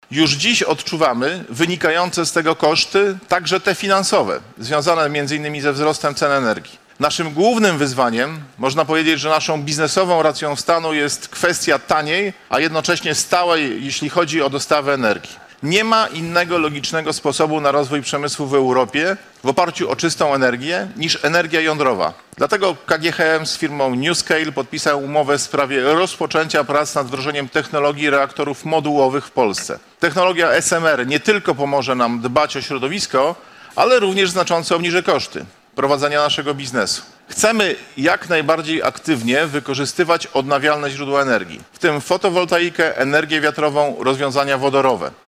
Już dziś odczuwamy wynikające z tego koszty, także te finansowe, związane m.in. ze wzrostem cen energii. Naszym głównym wyzwaniem, można powiedzieć, że naszą biznesową racją stanu jest kwestia taniej, a jednocześnie stałej, jeśli chodzi o dostawę energii. Nie ma innego logicznego sposobu na rozwój przemysłu w Europie w oparciu o czystą energię niż energia jądrowa. Dlatego KGHM z firmą NewScale podpisał umowę w sprawie rozpoczęcia prac nad wdrożeniem technologii reaktorów modułowych w Polsce. Technologia SMR nie tylko pomoże nam dbać o środowisko, ale również znacząco obniży koszty prowadzenia naszego biznesu. Chcemy jak najbardziej aktywnie wykorzystywać odnawialne źródła energii, w tym fotowoltaikę, energię wiatrową, rozwiązania wodorowe.